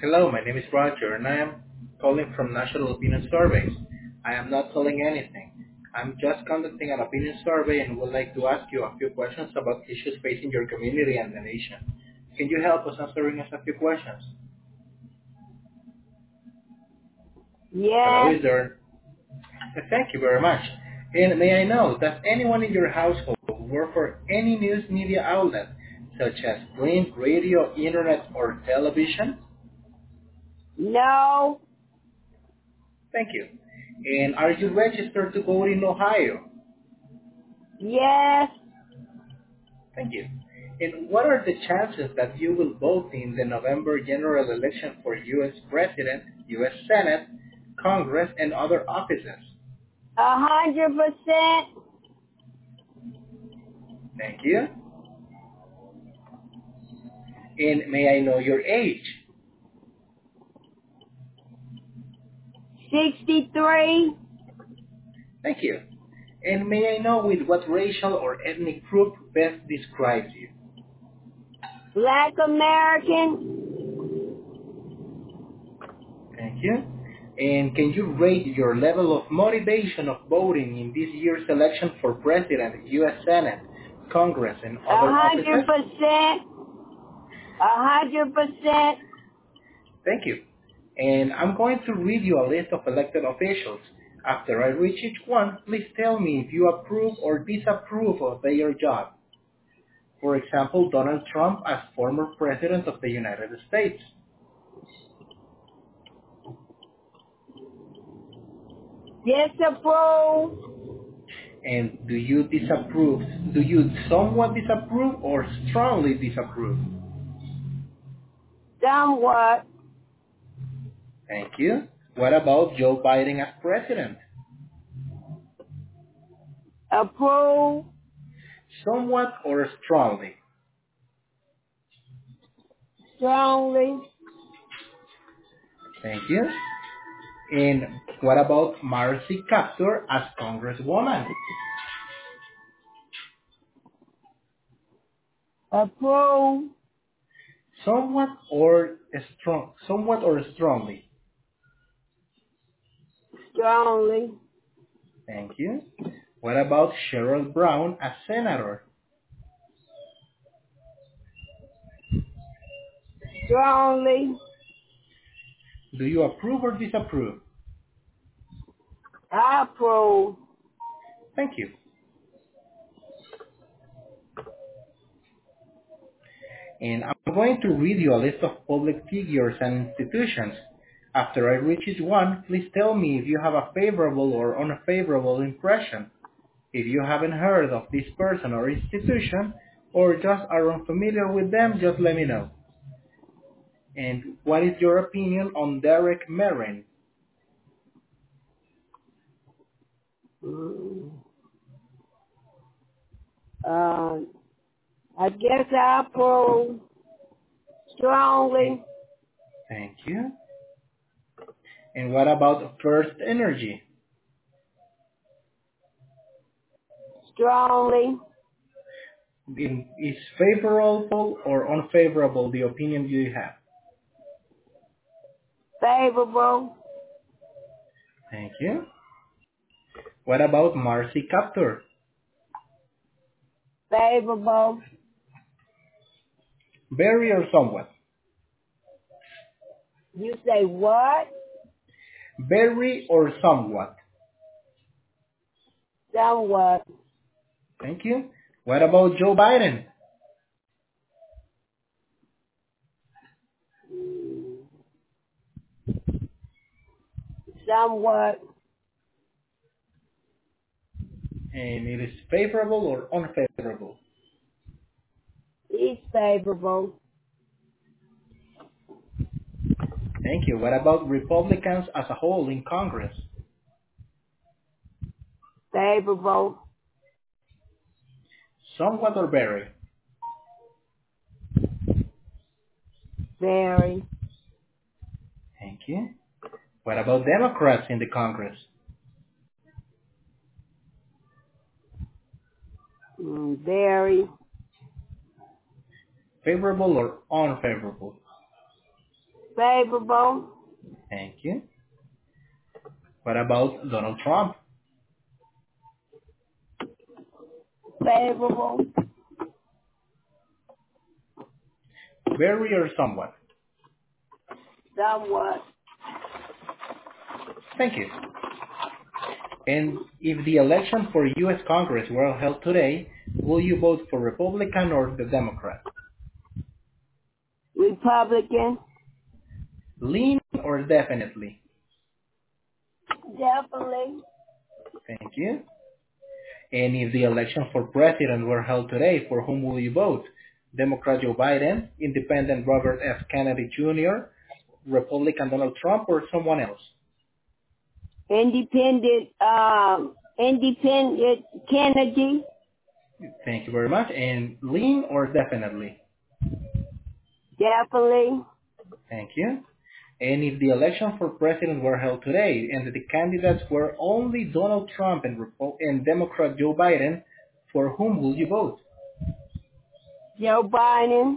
Hello, my name is Roger, and I am calling from National Opinion Surveys. I am not selling anything. I'm just conducting an opinion survey and would like to ask you a few questions about issues facing your community and the nation. Can you help us answering us a few questions? Hello, Yes. is there? Thank you very much. And may I know, does anyone in your household work for any news media outlet, such as print, radio, internet, or television? No. Thank you. And are you registered to vote in Ohio? Yes. Thank you. And what are the chances that you will vote in the November general election for U.S. President, U.S. Senate, Congress, and other offices? 100%. Thank you. And may I know your age? 63. Thank you. And may I know with what racial or ethnic group best describes you? Black American. Thank you. And can you rate your level of motivation of voting in this year's election for President, U.S. Senate, Congress, and other offices? 100%. 100%. Thank you. And I'm going to read you a list of elected officials. After I read each one, please tell me if you approve or disapprove of their job. For example, Donald Trump as former President of the United States. Disapprove. And do you disapprove? Do you somewhat disapprove or strongly disapprove? Somewhat. Thank you. What about Joe Biden as president? Approve. Somewhat or strongly? Strongly. Thank you. And what about Marcy Kaptur as congresswoman? Approve. Somewhat or strongly? Strongly. Thank you. What about Sherrod Brown as senator? Strongly. Do you approve or disapprove? Approve. Thank you. And I'm going to read you a list of public figures and institutions. After I read each one, please tell me if you have a favorable or unfavorable impression. If you haven't heard of this person or institution, or just are unfamiliar with them, just let me know. And what is your opinion on Derek Merrin? Mm. I guess I approve. Strongly. Thank you. And what about First Energy? Strongly. Is favorable or unfavorable the opinion you have? Favorable. Thank you. What about Marcy Kaptur? Favorable. Very or somewhat? You say what? Very or somewhat? Somewhat. Thank you. What about Joe Biden? Somewhat. And it is favorable or unfavorable? He's favorable. Thank you. What about Republicans as a whole in Congress? Favorable. Somewhat or very? Very. Thank you. What about Democrats in the Congress? Very. Favorable or unfavorable? Favorable. Thank you. What about Donald Trump? Favorable. Very or somewhat? Somewhat. Thank you. And if the election for U.S. Congress were held today, will you vote for Republican or the Democrat? Republican. Lean or definitely? Definitely. Thank you. And if the election for president were held today, for whom will you vote? Democrat Joe Biden, Independent Robert F. Kennedy Jr., Republican Donald Trump, or someone else? Independent. Independent Kennedy. Thank you very much. And lean or definitely? Definitely. Thank you. And if the election for president were held today and the candidates were only Donald Trump and Democrat Joe Biden, for whom will you vote? Joe Biden.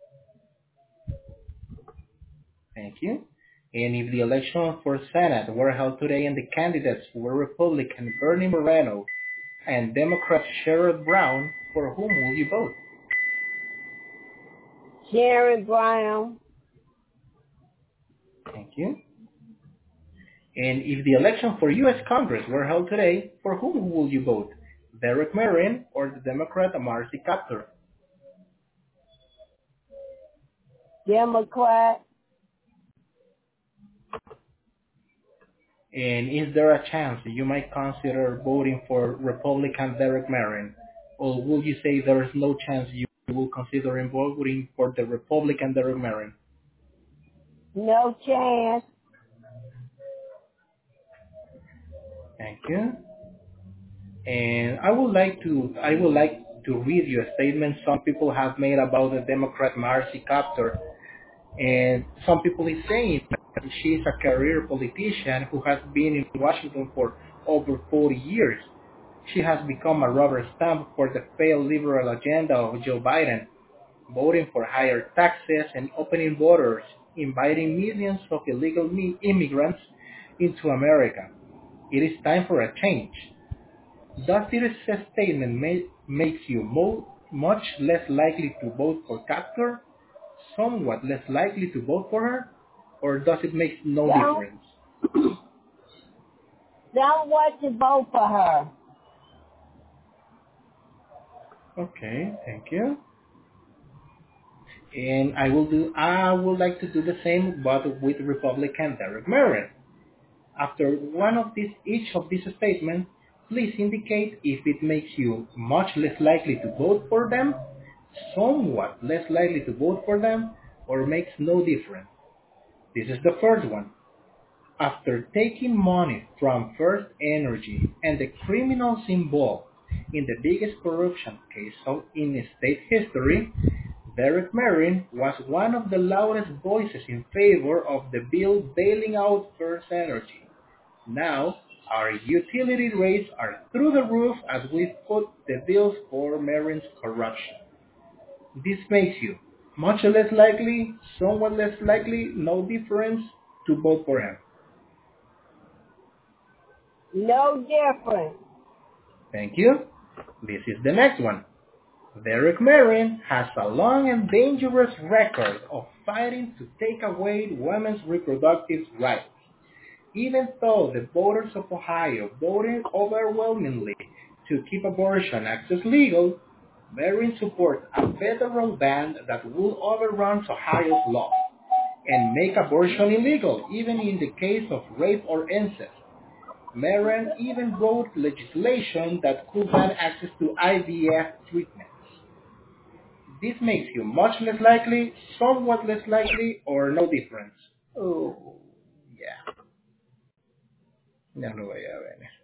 Thank you. And if the election for Senate were held today and the candidates were Republican Bernie Moreno and Democrat Sherrod Brown, for whom will you vote? Sherrod Brown. Thank you. And if the election for U.S. Congress were held today, for whom will you vote? Derek Merrin or the Democrat Marcy Kaptur? Democrat. And is there a chance you might consider voting for Republican Derek Merrin? Or will you say there is no chance you will consider voting for the Republican Derek Merrin? No chance. Thank you. And I would like to read you a statement some people have made about the Democrat Marcy Kaptur. And some people is saying that she is a career politician who has been in Washington for over 40 years. She has become a rubber stamp for the failed liberal agenda of Joe Biden, voting for higher taxes and opening borders, inviting millions of illegal immigrants into America. It is time for a change. Does this statement make you much less likely to vote for Kaptur, somewhat less likely to vote for her, or does it make no difference? Don't want to vote for her. Okay, thank you. And I would like to do the same, but with Republican Derek Merrin. After each of these statements, please indicate if it makes you much less likely to vote for them, somewhat less likely to vote for them, or makes no difference. This is the first one. After taking money from First Energy and the criminals involved in the biggest corruption case in state history, Derek Merrin was one of the loudest voices in favor of the bill bailing out First Energy. Now, our utility rates are through the roof as we foot the bills for Merrin's corruption. This makes you much less likely, somewhat less likely, no difference to vote for him. No difference. Thank you. This is the next one. Derek Merrin has a long and dangerous record of fighting to take away women's reproductive rights. Even though the voters of Ohio voted overwhelmingly to keep abortion access legal, Merrin supports a federal ban that will overrun Ohio's law and make abortion illegal, even in the case of rape or incest. Merrin even wrote legislation that could ban access to IVF treatments. This makes you much less likely, somewhat less likely, or no difference. Oh, yeah. Ya lo voy a ver.